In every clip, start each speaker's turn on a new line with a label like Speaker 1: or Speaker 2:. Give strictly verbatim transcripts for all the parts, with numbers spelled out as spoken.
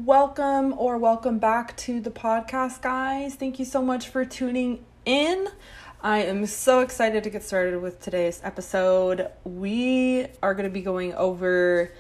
Speaker 1: welcome or welcome back to the podcast, guys. Thank you so much for tuning in. I am so excited to get started with today's episode. We are going to be going over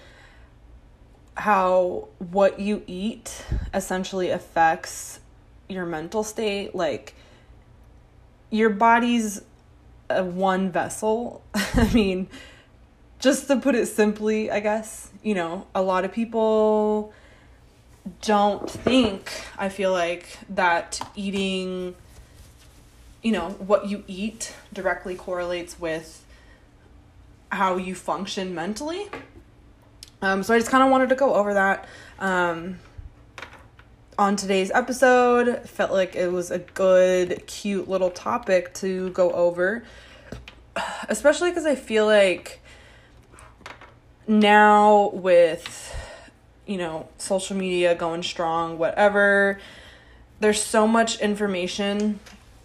Speaker 1: how what you eat essentially affects your mental state. Like, your body's a one vessel. I mean, just to put it simply, I guess, you know, a lot of people don't think, I feel like, that eating, you know, what you eat directly correlates with how you function mentally. Um, so I just kind of wanted to go over that um, on today's episode. Felt like it was a good, cute little topic to go over, especially because I feel like now with, you know, social media going strong, whatever, there's so much information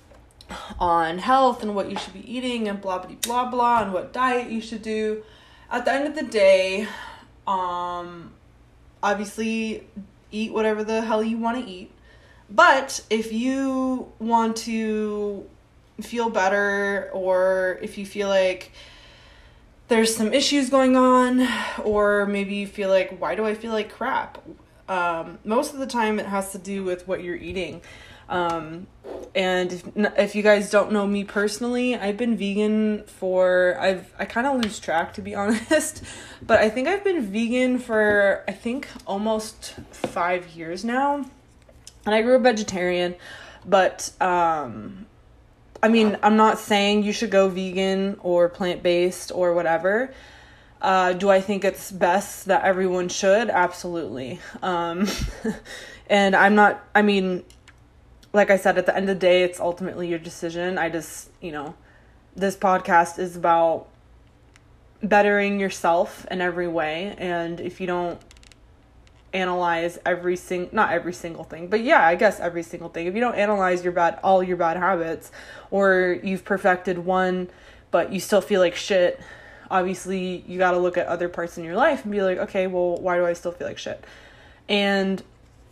Speaker 1: on health and what you should be eating and blah, blah, blah, blah, and what diet you should do. At the end of the day, um, obviously eat whatever the hell you want to eat. But if you want to feel better, or if you feel like there's some issues going on, or maybe you feel like, why do I feel like crap? Um, most of the time it has to do with what you're eating. Um, and if, if you guys don't know me personally, I've been vegan for, I've, I kind of lose track, to be honest, but I think I've been vegan for, I think almost five years now. And I grew up vegetarian, but, um, I mean, I'm not saying you should go vegan or plant-based or whatever. Uh, do I think it's best that everyone should? Absolutely. Um, and I'm not, I mean, like I said, at the end of the day, it's ultimately your decision. I just, you know, this podcast is about bettering yourself in every way. And if you don't analyze every sing not every single thing, but yeah, I guess every single thing. If you don't analyze your bad, all your bad habits, or you've perfected one, but you still feel like shit, obviously you got to look at other parts in your life and be like, okay, well, why do I still feel like shit? And,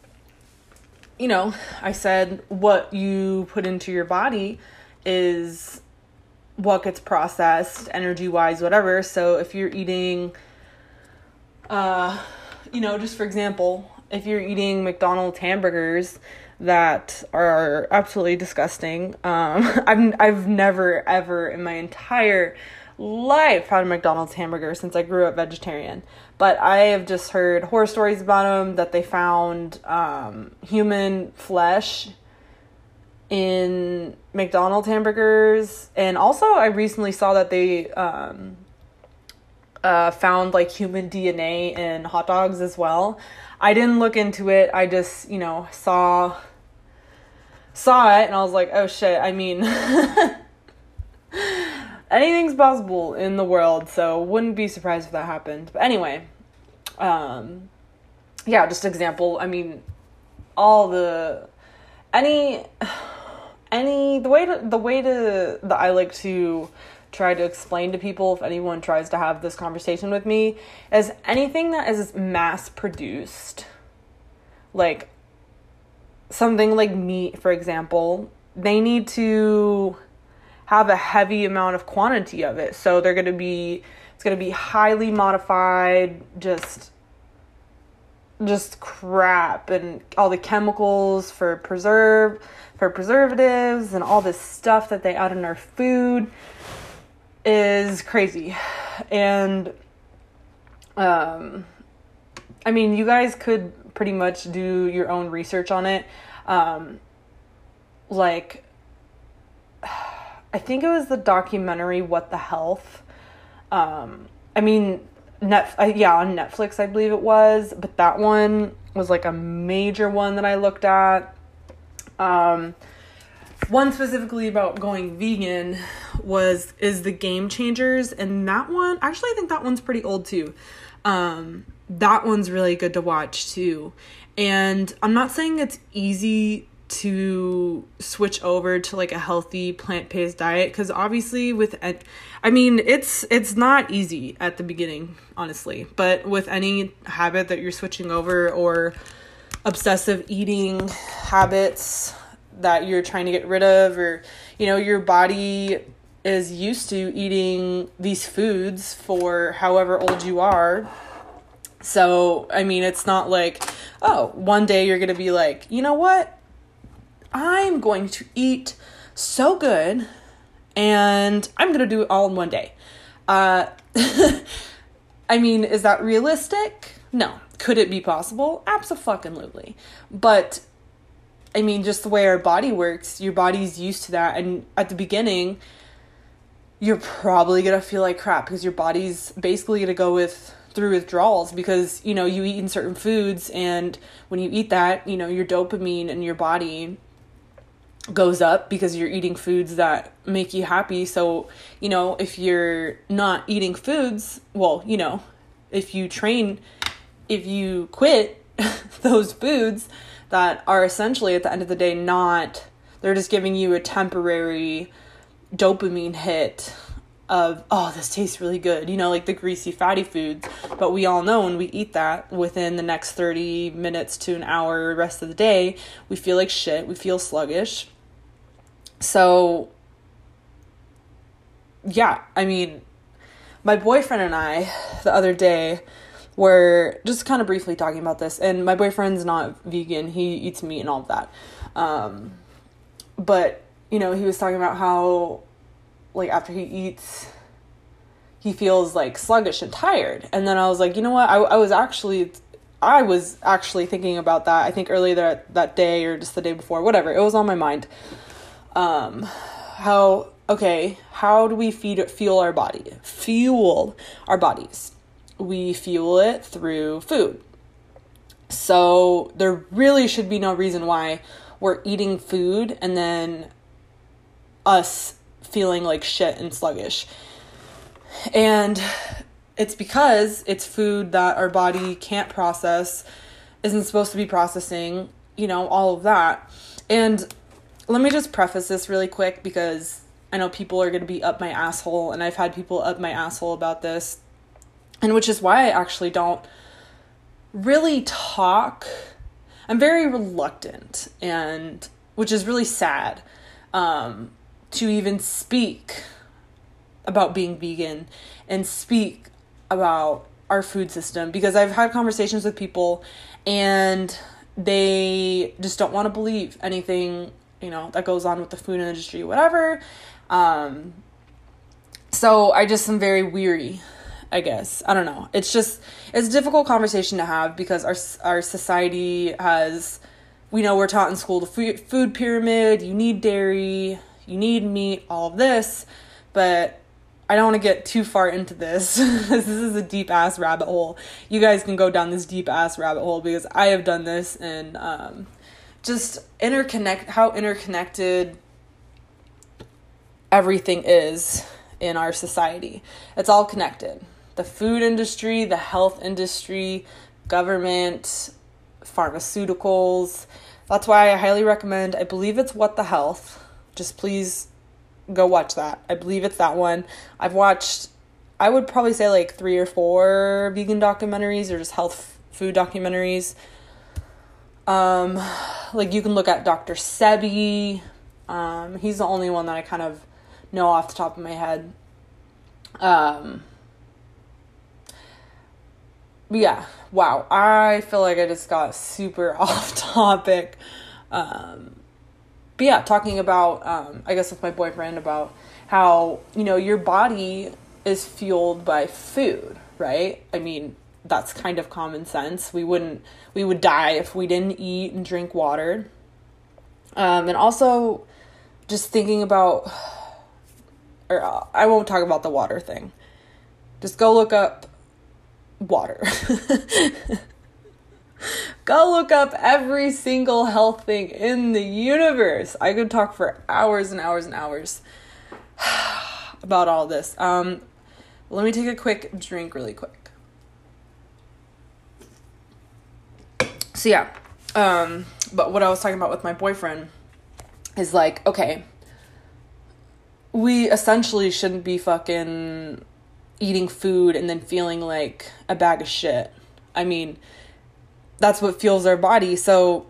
Speaker 1: you know, I said what you put into your body is what gets processed energy wise, whatever. So if you're eating, uh, you know, just for example, if you're eating McDonald's hamburgers that are absolutely disgusting, um, I've I've never ever in my entire life had a McDonald's hamburger since I grew up vegetarian. But I have just heard horror stories about them, that they found um, human flesh in McDonald's hamburgers, and also I recently saw that they um, Uh, found like human D N A in hot dogs as well. I didn't look into it. I just, you know, saw saw it and I was like, oh shit. I mean, anything's possible in the world, so wouldn't be surprised if that happened. But anyway, um, yeah, just example. I mean, all the any any the way to the way to that I like to try to explain to people, if anyone tries to have this conversation with me, is anything that is mass produced, like something like meat, for example, they need to have a heavy amount of quantity of it. So they're going to be, it's going to be highly modified, just, just crap, and all the chemicals for preserve, for preservatives and all this stuff that they add in our food is crazy. And um I mean, you guys could pretty much do your own research on it. Um like I think it was the documentary What the Health. Um I mean, net uh, yeah, on Netflix I believe it was, but that one was like a major one that I looked at. Um One specifically about going vegan was, is the Game Changers. And that one, actually, I think that one's pretty old too. Um, that one's really good to watch too. And I'm not saying it's easy to switch over to like a healthy plant-based diet, because obviously with, I mean, it's, it's not easy at the beginning, honestly, but with any habit that you're switching over, or obsessive eating habits that you're trying to get rid of, or, you know, your body is used to eating these foods for however old you are. So, I mean, it's not like, oh, one day you're going to be like, you know what? I'm going to eat so good and I'm going to do it all in one day. Uh, I mean, is that realistic? No. Could it be possible? Abso-fucking-lutely. But, I mean, just the way our body works, your body's used to that. And at the beginning, you're probably going to feel like crap because your body's basically going to go with through withdrawals because, you know, you eat in certain foods, and when you eat that, you know, your dopamine in your body goes up because you're eating foods that make you happy. So, you know, if you're not eating foods, well, you know, if you train, if you quit those foods that are essentially at the end of the day not, they're just giving you a temporary dopamine hit of, oh, this tastes really good, you know, like the greasy fatty foods. But we all know when we eat that, within the next thirty minutes to an hour, rest of the day, we feel like shit, we feel sluggish. So, yeah, I mean, my boyfriend and I, the other day, were just kind of briefly talking about this, and my boyfriend's not vegan, he eats meat and all of that. Um, but, you know, he was talking about how, like, after he eats, he feels like sluggish and tired. And then I was like, you know what? I, I was actually, I was actually thinking about that. I think earlier that, that day or just the day before, whatever. It was on my mind. Um, how, okay, how do we feed, fuel our body? Fuel our bodies. We fuel it through food. So there really should be no reason why we're eating food and then us feeling like shit and sluggish. And it's because it's food that our body can't process, isn't supposed to be processing, you know, all of that. And let me just preface this really quick because I know people are going to be up my asshole, and I've had people up my asshole about this, and which is why I actually don't really talk. I'm very reluctant, and which is really sad, um, to even speak about being vegan and speak about our food system, because I've had conversations with people and they just don't want to believe anything, you know, that goes on with the food industry, whatever. Um, so I just am very weary, I guess. I don't know. It's just, it's a difficult conversation to have because our, our society has, we know we're taught in school the food, food pyramid, you need dairy, you need meat, all of this, but I don't want to get too far into this. This is a deep ass rabbit hole. You guys can go down this deep ass rabbit hole because I have done this, and um, just interconnect, how interconnected everything is in our society. It's all connected. The food industry, the health industry, government, pharmaceuticals. That's why I highly recommend, I believe it's What the Health. Just please go watch that. I believe it's that one. I've watched, I would probably say like three or four vegan documentaries or just health food documentaries. Um, like you can look at Doctor Sebi. Um, he's the only one that I kind of know off the top of my head. Um, but yeah, wow. I feel like I just got super off topic. Um, But yeah, talking about, um, I guess with my boyfriend, about how, you know, your body is fueled by food, right? I mean, that's kind of common sense. We wouldn't, we would die if we didn't eat and drink water. Um, and also just thinking about, or uh, I won't talk about the water thing. Just go look up water. Go look up every single health thing in the universe. I could talk for hours and hours and hours about all this. Um, let me take a quick drink really quick. So yeah, um, but what I was talking about with my boyfriend is like, okay, we essentially shouldn't be fucking eating food and then feeling like a bag of shit. I mean, that's what fuels our body. So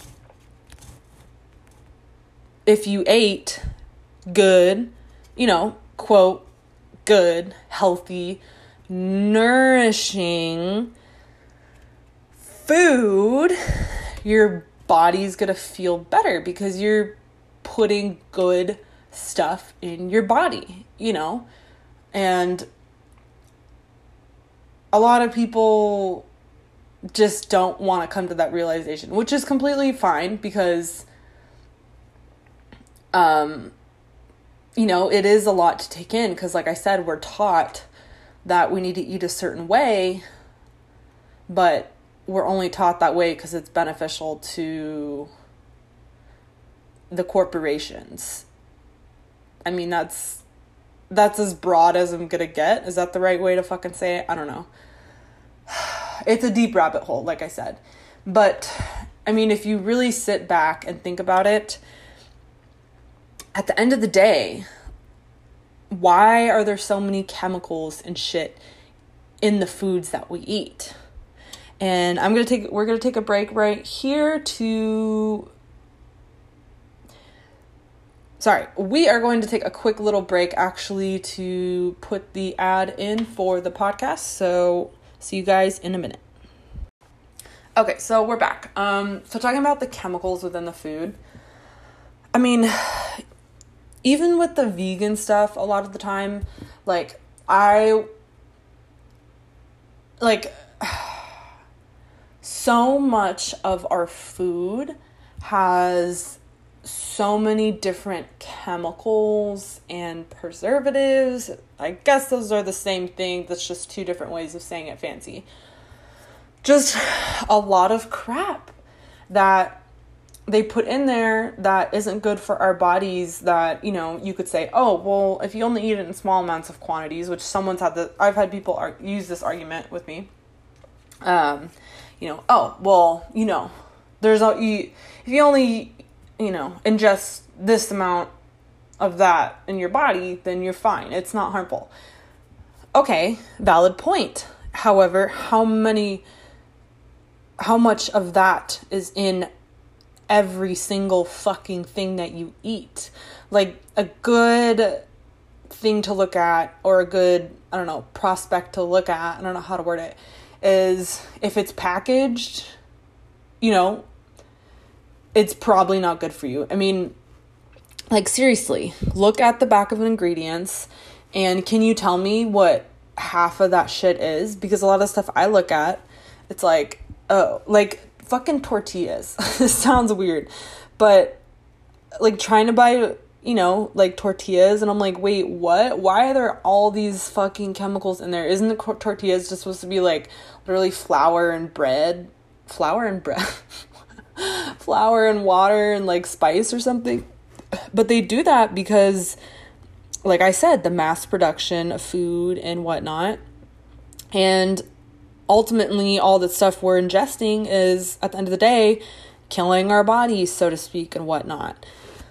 Speaker 1: if you ate good, you know, quote, good, healthy, nourishing food, your body's gonna feel better because you're putting good stuff in your body, you know? And a lot of people just don't want to come to that realization, which is completely fine because, um, you know, it is a lot to take in because, like I said, we're taught that we need to eat a certain way, but we're only taught that way because it's beneficial to the corporations. I mean, that's that's as broad as I'm gonna get. Is that the right way to fucking say it? I don't know. It's a deep rabbit hole, like I said. But, I mean, if you really sit back and think about it, at the end of the day, why are there so many chemicals and shit in the foods that we eat? And I'm going to take, we're going to take a break right here to, sorry, we are going to take a quick little break actually to put the ad in for the podcast. So see you guys in a minute. Okay, so we're back. Um, so talking about the chemicals within the food. I mean, even with the vegan stuff, a lot of the time, like, I, like, so much of our food has so many different chemicals and preservatives. I guess those are the same thing. That's just two different ways of saying it fancy. Just a lot of crap that they put in there that isn't good for our bodies, that, you know, you could say, oh, well, if you only eat it in small amounts of quantities, which someone's had the, I've had people ar- use this argument with me. Um, you know, oh, well, you know, there's a, you, if you only, you know, ingest this amount of that in your body, then you're fine. It's not harmful. Okay, valid point. However, how many, how much of that is in every single fucking thing that you eat? Like, a good thing to look at, or a good, I don't know, prospect to look at, I don't know how to word it, is if it's packaged, you know, it's probably not good for you. I mean, like, seriously, look at the back of the ingredients, and can you tell me what half of that shit is? Because a lot of stuff I look at, it's like, oh, like, fucking tortillas. This sounds weird, but, like, trying to buy, you know, like, tortillas, and I'm like, wait, what? Why are there all these fucking chemicals in there? Isn't the tortillas just supposed to be, like, literally flour and bread? Flour and bread? Flour and water and, like, spice or something? But they do that because, like I said, the mass production of food and whatnot. And ultimately, all the stuff we're ingesting is, at the end of the day, killing our bodies, so to speak, and whatnot.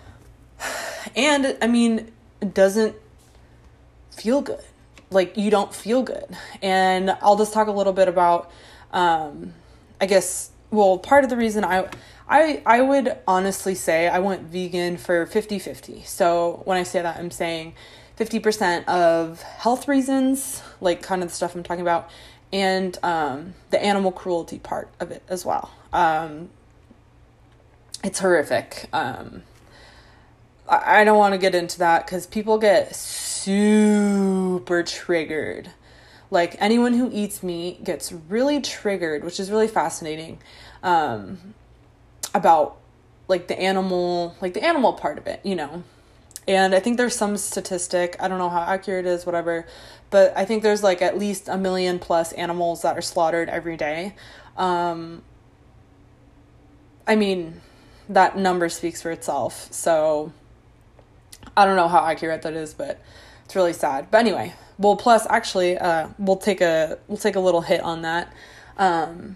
Speaker 1: And, I mean, it doesn't feel good. Like, you don't feel good. And I'll just talk a little bit about, um, I guess, well, part of the reason I... I, I would honestly say I went vegan for fifty-fifty. So when I say that, I'm saying fifty percent of health reasons, like kind of the stuff I'm talking about, and um, the animal cruelty part of it as well. Um, it's horrific. Um, I, I don't want to get into that because people get super triggered. Like, anyone who eats meat gets really triggered, which is really fascinating. Um... about like the animal, like the animal part of it, you know. And I think there's some statistic, I don't know how accurate it is, whatever, but I think there's like at least a million plus animals that are slaughtered every day. Um, I mean, that number speaks for itself. So I don't know how accurate that is, but it's really sad. But anyway, well, plus actually, uh, we'll take a, we'll take a little hit on that. Um,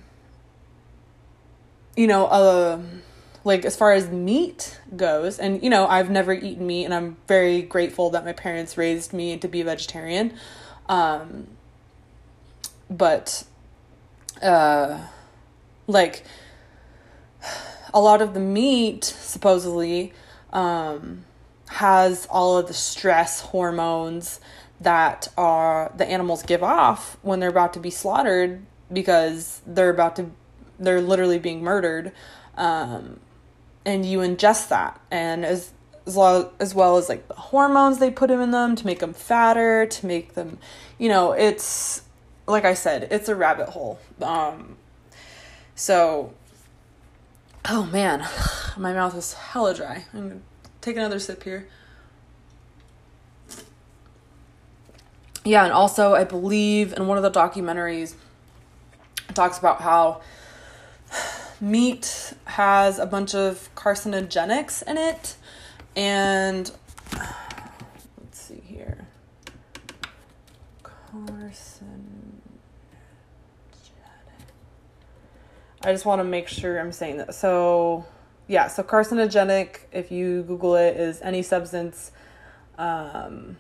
Speaker 1: you know, uh, like, as far as meat goes, and, you know, I've never eaten meat, and I'm very grateful that my parents raised me to be a vegetarian. Um, but, uh, Like, a lot of the meat, supposedly, um, has all of the stress hormones that are the animals give off when they're about to be slaughtered, because they're about to, they're literally being murdered. Um, and you ingest that. And as, as well, as well as like the hormones they put in them to make them fatter, to make them, you know, it's, like I said, it's a rabbit hole. Um, so, oh man, my mouth is hella dry. I'm gonna take another sip here. Yeah, and also I believe in one of the documentaries, it talks about how meat has a bunch of carcinogenics in it. And let's see here. Carcinogenic. I just want to make sure I'm saying that. So, yeah, so carcinogenic, if you Google it, is any substance um,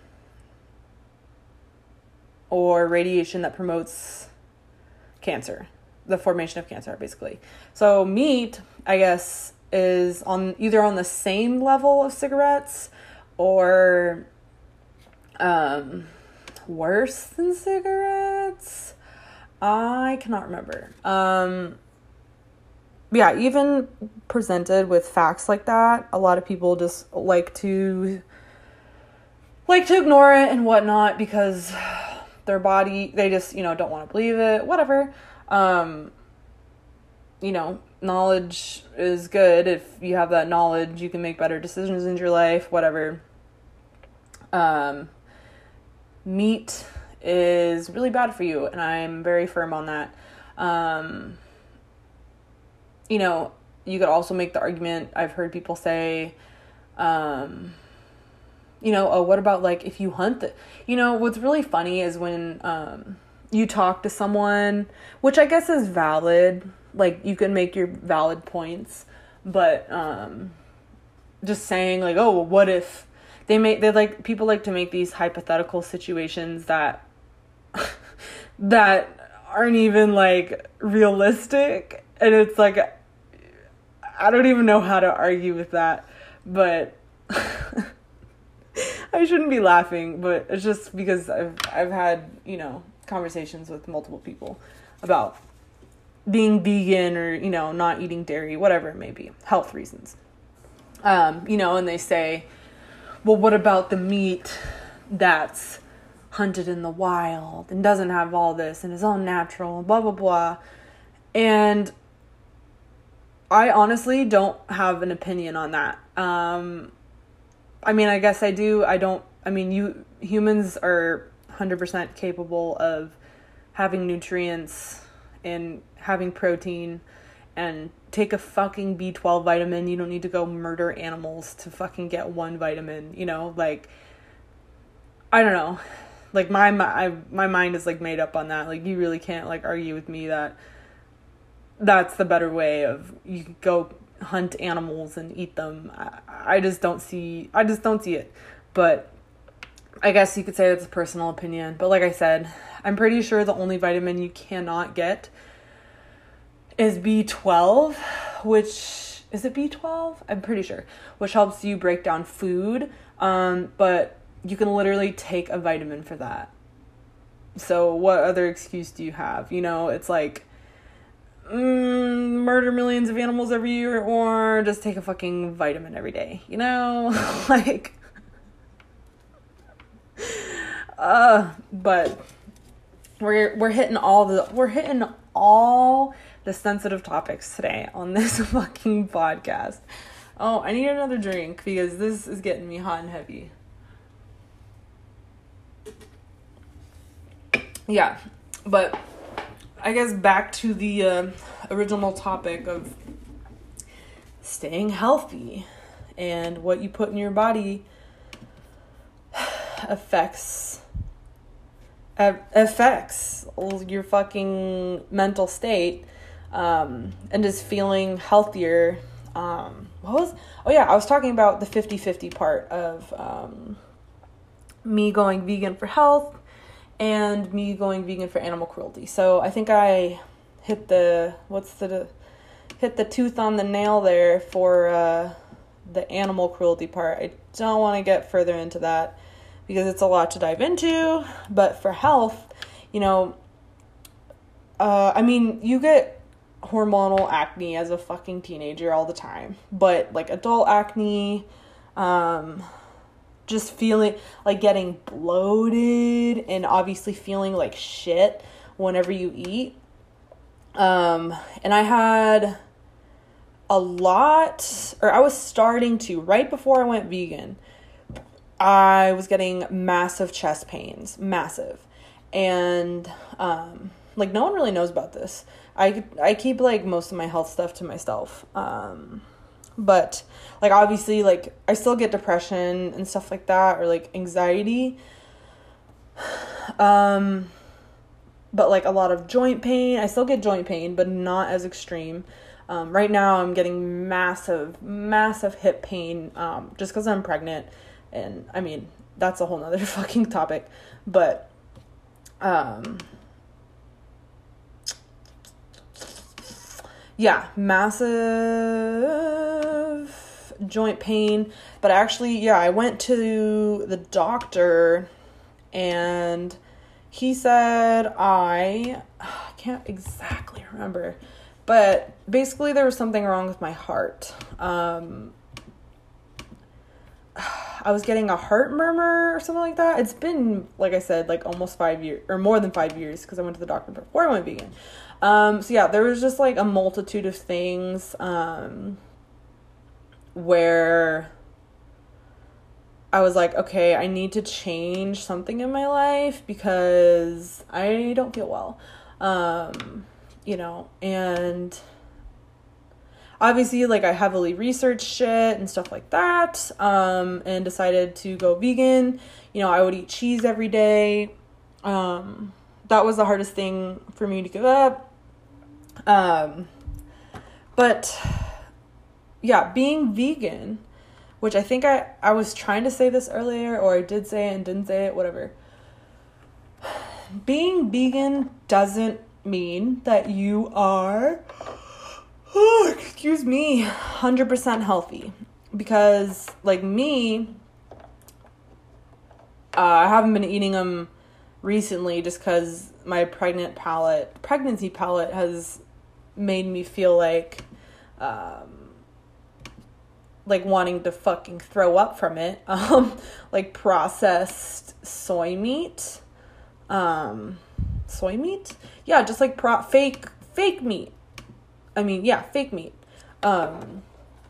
Speaker 1: or radiation that promotes cancer, the formation of cancer, basically. So meat, I guess, is on either on the same level of cigarettes or um, worse than cigarettes. I cannot remember. Um, yeah, even presented with facts like that, a lot of people just like to like to ignore it and whatnot because their body, they just, you know, don't want to believe it, whatever. Um, you know, knowledge is good. If you have that knowledge, you can make better decisions in your life, whatever. Um, meat is really bad for you, and I'm very firm on that. Um, you know, you could also make the argument, I've heard people say, um, you know, oh, what about, like, if you hunt the, you know, what's really funny is when, um, you talk to someone, which I guess is valid, like, you can make your valid points, but, um, just saying, like, oh, well, what if, they make, they like, people like to make these hypothetical situations that, that aren't even, like, realistic, and it's, like, I don't even know how to argue with that, but I shouldn't be laughing, but it's just because I've, I've had, you know, conversations with multiple people about being vegan or, you know, not eating dairy, whatever it may be, health reasons. Um, you know, and they say, well, what about the meat that's hunted in the wild and doesn't have all this and is all natural, blah, blah, blah. And I honestly don't have an opinion on that. Um, I mean, I guess I do. I don't, I mean, you, humans are one hundred percent capable of having nutrients and having protein, and take a fucking B twelve vitamin. You don't need to go murder animals to fucking get one vitamin, you know, like, I don't know. Like, my, my, my mind is, like, made up on that. Like, you really can't, like, argue with me that that's the better way of, you can go hunt animals and eat them. I, I just don't see, I just don't see it. But I guess you could say that's a personal opinion. But like I said, I'm pretty sure the only vitamin you cannot get is B twelve, which, is it B twelve? I'm pretty sure, which helps you break down food. Um, but you can literally take a vitamin for that. So what other excuse do you have? You know, it's like, mm, murder millions of animals every year, or just take a fucking vitamin every day, you know? Like, uh, but we're, we're hitting all the, we're hitting all the sensitive topics today on this fucking podcast. Oh, I need another drink because this is getting me hot and heavy. Yeah, but I guess back to the uh, original topic of staying healthy and what you put in your body affects uh, affects your fucking mental state, um, and just feeling healthier. Um, what was, oh yeah, I was talking about the fifty-fifty part of um, me going vegan for health and me going vegan for animal cruelty. So I think I hit the, what's the hit the tooth on the nail there for uh, the animal cruelty part. I don't want to get further into that because it's a lot to dive into. But for health, you know, uh, I mean, you get hormonal acne as a fucking teenager all the time. But, like, adult acne, um, just feeling, like, getting bloated and obviously feeling like shit whenever you eat. Um, and I had a lot, or I was starting to, right before I went vegan, I was getting massive chest pains, massive. And, um, like, no one really knows about this. I, I keep, like, most of my health stuff to myself. Um, but, like, obviously, like, I still get depression and stuff like that, or, like, anxiety. Um... But, like, a lot of joint pain. I still get joint pain, but not as extreme. Um, right now, I'm getting massive, massive hip pain um, just because I'm pregnant. And, I mean, that's a whole nother fucking topic. But, um, yeah, massive joint pain. But actually, yeah, I went to the doctor and he said I, I can't exactly remember, but basically there was something wrong with my heart. Um, I was getting a heart murmur or something like that. It's been, like I said, like almost five years, or more than five years, because I went to the doctor before I went vegan. Um, so yeah, there was just like a multitude of things um, where I was like, okay, I need to change something in my life because I don't feel well, um, you know, and obviously, like, I heavily researched shit and stuff like that, um, and decided to go vegan. You know, I would eat cheese every day. Um, that was the hardest thing for me to give up. Um, but yeah, being vegan, which I think I, I was trying to say this earlier, or I did say it and didn't say it, whatever. Being vegan doesn't mean that you are, oh, excuse me, one hundred percent healthy. Because, like me, uh, I haven't been eating them recently just because my pregnant palate, pregnancy palate has made me feel like, um, like wanting to fucking throw up from it. Um, like processed soy meat. Um, soy meat? Yeah, just like pro- fake, fake meat. I mean, yeah, fake meat. Um,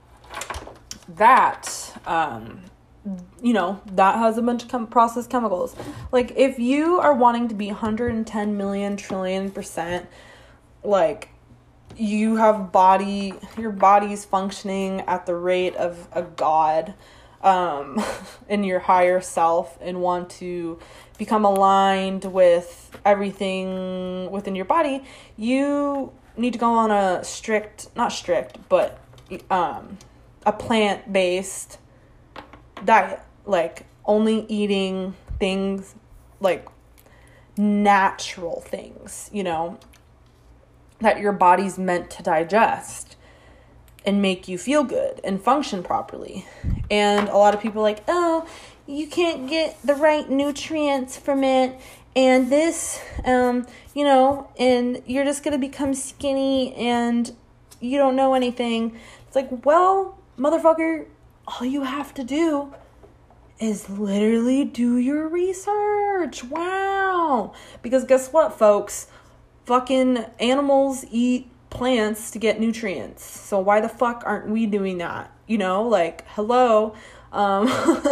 Speaker 1: that, um, you know, that has a bunch of chem- processed chemicals. Like, if you are wanting to be one hundred ten million trillion percent, like, you have body, your body's functioning at the rate of a god, um, in your higher self, and want to become aligned with everything within your body, you need to go on a strict, not strict, but, um, a plant-based diet, like only eating things, like natural things, you know, that your body's meant to digest and make you feel good and function properly. And a lot of people are like, oh, you can't get the right nutrients from it, and this, um, you know, and you're just going to become skinny and you don't know anything. It's like, well, motherfucker, all you have to do is literally do your research. Wow. Because guess what, folks? Fucking animals eat plants to get nutrients. So why the fuck aren't we doing that? You know, like, hello. Um,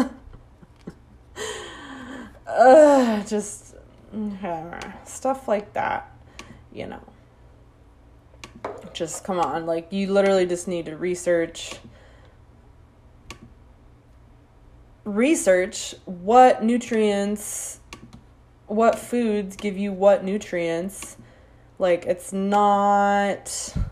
Speaker 1: uh, just uh, stuff like that, you know. Just come on. Like, you literally just need to research. Research what nutrients, what foods give you what nutrients. Like, it's not,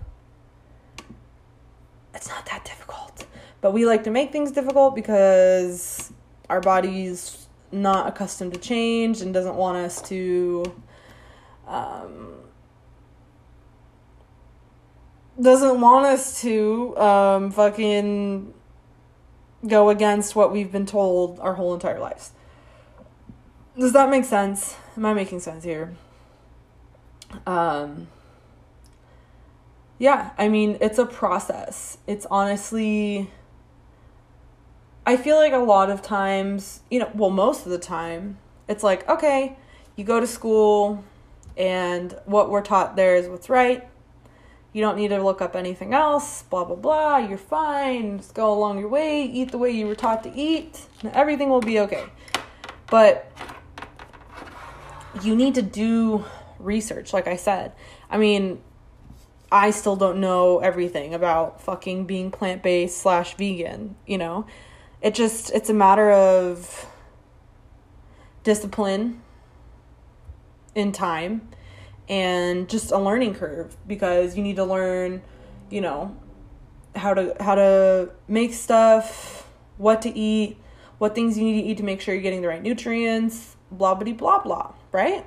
Speaker 1: it's not that difficult. But we like to make things difficult because our body's not accustomed to change and doesn't want us to, um, doesn't want us to um, fucking go against what we've been told our whole entire lives. Does that make sense? Am I making sense here? Um, yeah, I mean, it's a process. It's honestly, I feel like a lot of times, you know, well, most of the time, it's like, okay, you go to school and what we're taught there is what's right. You don't need to look up anything else, blah, blah, blah. You're fine. Just go along your way. Eat the way you were taught to eat. And everything will be okay. But you need to do research, like I said. I mean, I still don't know everything about fucking being plant-based slash vegan, you know? It just, it's a matter of discipline in time and just a learning curve, because you need to learn, you know, how to how to make stuff, what to eat, what things you need to eat to make sure you're getting the right nutrients, blah blah blah blah, right?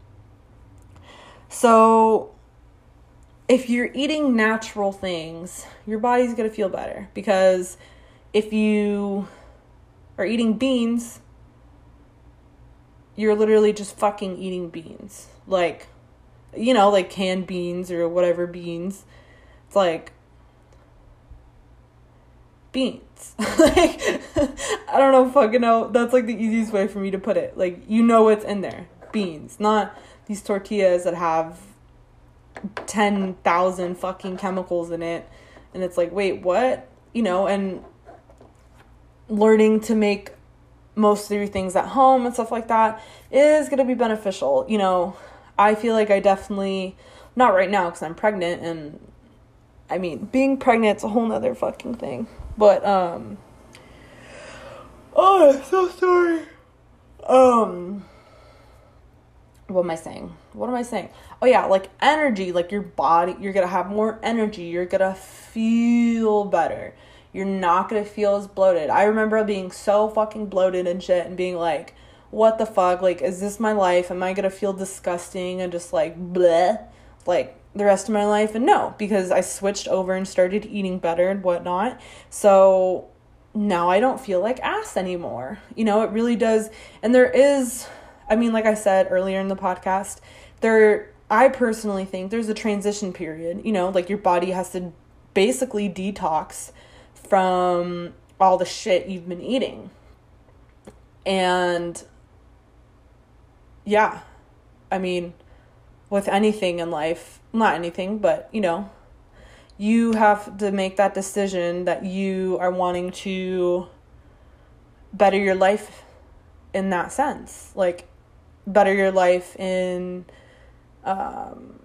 Speaker 1: So if you're eating natural things, your body's going to feel better, because if you are eating beans, you're literally just fucking eating beans. Like, you know, like canned beans or whatever beans. It's like beans. Like, I don't know fucking know. That's like the easiest way for me to put it. Like, you know what's in there. Beans. Not these tortillas that have ten thousand fucking chemicals in it. And it's like, wait, what? You know, and learning to make most of your things at home and stuff like that is going to be beneficial. You know, I feel like I definitely, not right now because I'm pregnant, and I mean, being pregnant's a whole nother fucking thing. But, um, oh, I'm so sorry. Um, what am I saying? What am I saying? Oh yeah, like energy, like your body, you're going to have more energy. You're going to feel better. You're not going to feel as bloated. I remember being so fucking bloated and shit and being like, what the fuck? Like, is this my life? Am I going to feel disgusting and just like bleh, like the rest of my life? And no, because I switched over and started eating better and whatnot. So now I don't feel like ass anymore. You know, it really does. And there is, I mean, like I said earlier in the podcast, there, I personally think there's a transition period, you know, like your body has to basically detox from all the shit you've been eating. And yeah, I mean, with anything in life, not anything, but, you know, you have to make that decision that you are wanting to better your life in that sense. Like, better your life in, um,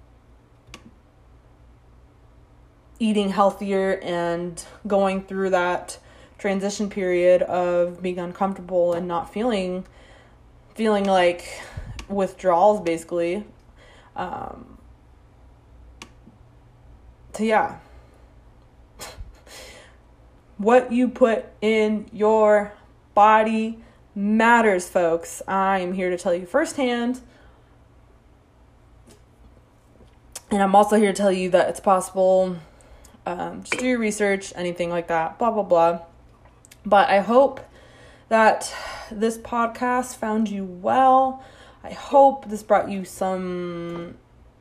Speaker 1: eating healthier and going through that transition period of being uncomfortable and not feeling feeling like withdrawals, basically. Um, so yeah, what you put in your body matters, folks. I am here to tell you firsthand, and I'm also here to tell you that it's possible. Um, just do your research, anything like that, blah blah blah. But I hope that this podcast found you well. I hope this brought you some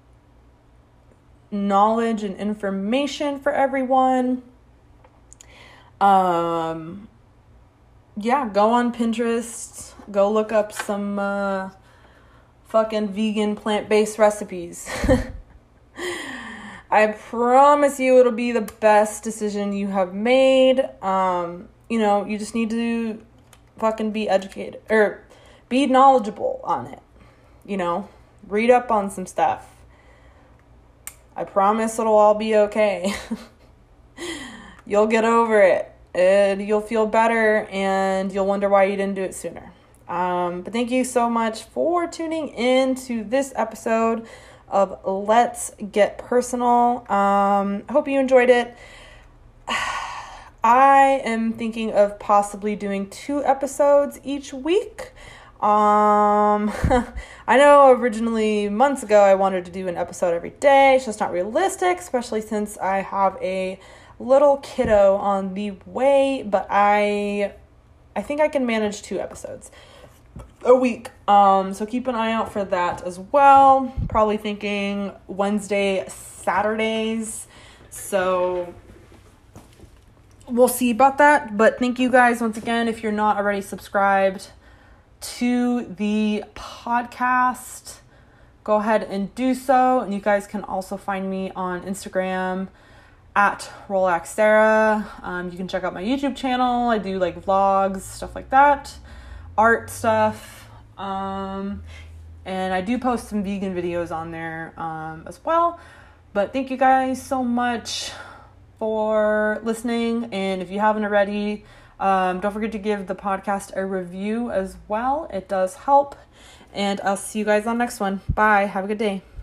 Speaker 1: knowledge and information for everyone. Um, yeah, go on Pinterest. Go look up some uh, fucking vegan plant-based recipes. I promise you it'll be the best decision you have made. Um, you know, you just need to fucking be educated or be knowledgeable on it. You know, read up on some stuff. I promise it'll all be okay. You'll get over it and you'll feel better and you'll wonder why you didn't do it sooner. Um, but thank you so much for tuning in to this episode of Let's Get Personal. Um, I hope you enjoyed it. I am thinking of possibly doing two episodes each week. Um, I know originally months ago I wanted to do an episode every day. It's just not realistic, especially since I have a little kiddo on the way, but I I think I can manage two episodes a week. Um, so keep an eye out for that as well. Probably thinking Wednesday, Saturdays. So we'll see about that. But thank you guys once again. If you're not already subscribed to the podcast, go ahead and do so. And you guys can also find me on Instagram at Relax Sarah. Um, you can check out my YouTube channel. I do like vlogs, stuff like that, art stuff. Um, and I do post some vegan videos on there um, as well. But thank you guys so much for listening. And if you haven't already, um, don't forget to give the podcast a review as well. It does help. And I'll see you guys on the next one. Bye. Have a good day.